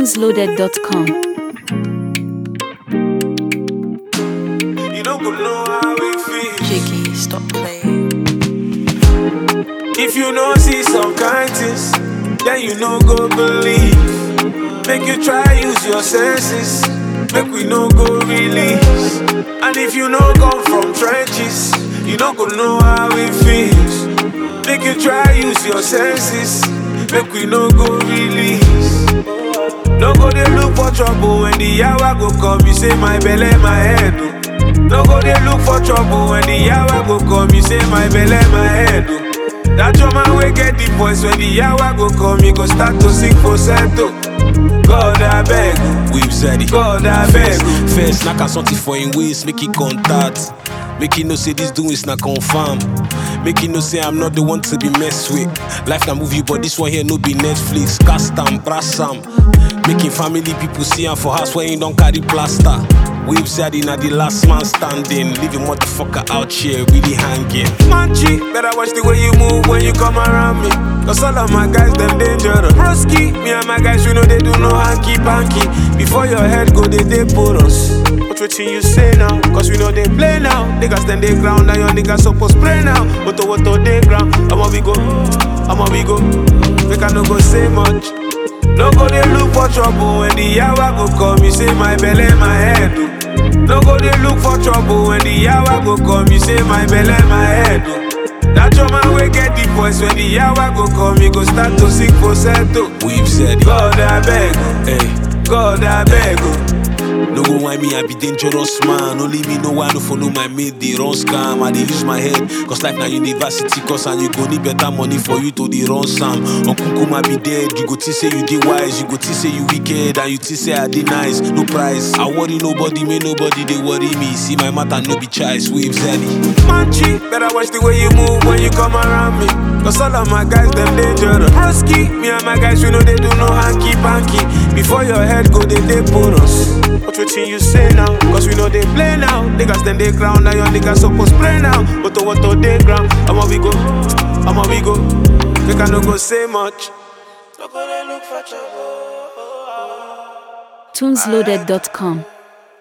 Tunesloaded.com. You don't go know how it feels. Jiggy, stop playing. If you know see some kind things, then you no go believe. Make you try use your senses, make we no go release. And if you no come from trenches, you no go know how it feels. Make you try use your senses, make we no go release. No go dey look for trouble when the hour go come. You say my belly, my head. No go dey look for trouble when the hour go come. You say my belly, my head. That your man will get the voice when the hour go come. You go start to sing falsetto. God I beg, we've said it. God I beg. First, knock out something for him waist, make it contact. Make it no say this doing is not confirm. Make it no say I'm not the one to be messed with. Life na movie, but this one here no be Netflix. Cast am, brass am. Making family people see am for house when you don't carry plaster. We've said it, the last man standing. Leaving motherfucker out here really hanging. Manchi, better watch the way you move when you come around me. Cause all of my guys, them dangerous. Broski, me and my guys, we know they do no hanky-panky. Before your head go, they put us. What you say now? Cause we know they play now. Niggas then they ground, now your niggas supposed spray now. What they ground? I'ma we go. Make I no go say much. No go they look for trouble when the hour go come. You say my belly, my head. No go they look for trouble when the hour go come. You say my belly, my head. That your man will get the voice when the hour go come. You go start to sing falsetto. We've said it. God I beg, Hey, God I beg. no go why me, I be dangerous man. Only me know why I don't follow my mate, they run scam. I dey use my head, cause life na university course. And you go need better money for you to dey run Sam. Uncle Kuma be dead, you go think say you dey wise. You go think say you wicked, and you think say I dey nice. No price, I worry nobody, may nobody they worry me. See my matter no be choice, we've said it. Manchi, better watch the way you move when you come around me. Cause all of my guys, them dangerous. Broski, me and my guys, we know they do no hanky-panky. Before your head go, they put us. What you say now? Cause we know they play now. Niggas then they ground, now your niggas supposed spray now. What they ground? I'ma we go. Make I no go say much. No go they look for trouble. Tunesloaded.com.